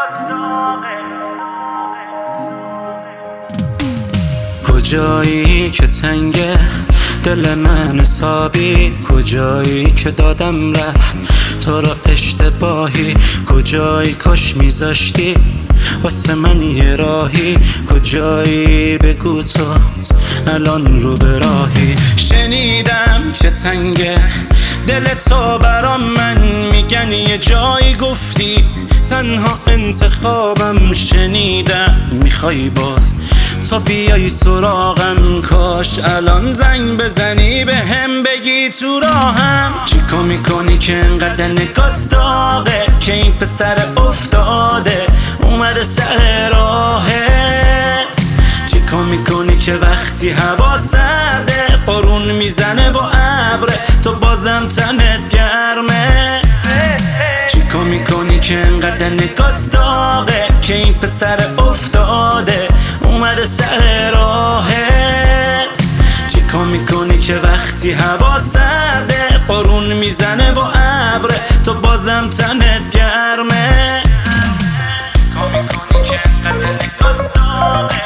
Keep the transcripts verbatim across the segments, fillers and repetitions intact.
کجایی که تنگه دل من حسابی، کجایی که دادم رفت تو را اشتباهی، کجایی کاش میذاشتی واسه من یه راهی، کجایی بگو تو الان رو به راهی. شنیدم که تنگه دل تو برام، من میگن یه جایی گفتی تنها انتخابم. شنیدم میخوای باز تو بیایی سراغم، کاش الان زنگ بزنی به هم بگی تو راهم. چیکار میکنی که انقدر نگات داغه، که این پسر افتاده اومده سر راهت؟ چیکار میکنی که وقتی هوا سرده بارون میزنه با ابره تو بازم تنت گرمه؟ چیکار میکنی که انقدر نگات داغه، که این پسر افتاده اومده سر راهت؟ چیکار میکنی که وقتی هوا سرده بارون میزنه با ابره تو بازم تنت گرمه؟ چیکار میکنی که انقدر نگات داغه؟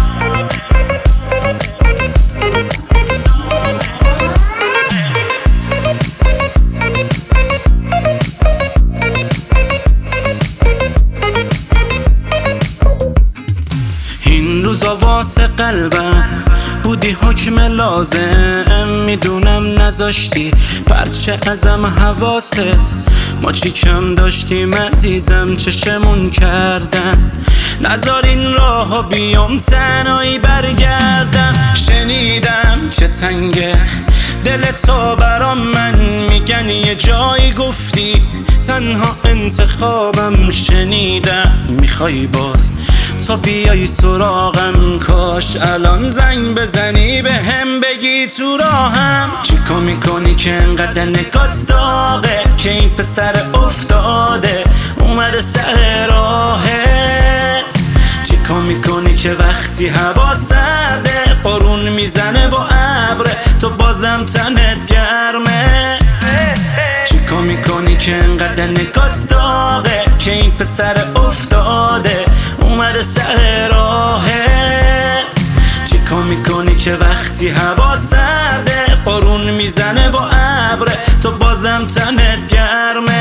روزا واسه قلبم بودی حکم لازم، میدونم نذاشتی پرچه ازم حواست، ما چی کم داشتیم عزیزم چشمون کردن، نذار این راهو بیام تنهایی برگردم. شنیدم که تنگه دل تو برام، من میگن یه جایی گفتی تنها انتخابم. شنیدم میخوای باز تو بیایی سراغم، کاش الان زنگ بزنی به هم بگی تو راهم. چیکار میکنی که انقدر نگات داغه، که این پسر افتاده اومده سر راهت؟ چیکار میکنی که وقتی هوا سرده بارون میزنه با ابره تو بازم تنت گرمه؟ چیکار میکنی که انقدر نگات داغه، که این پسر افتاده اومده سر راهت؟ چیکار میکنی که وقتی هوا سرده بارون میزنه با ابره تو بازم تنت گرمه؟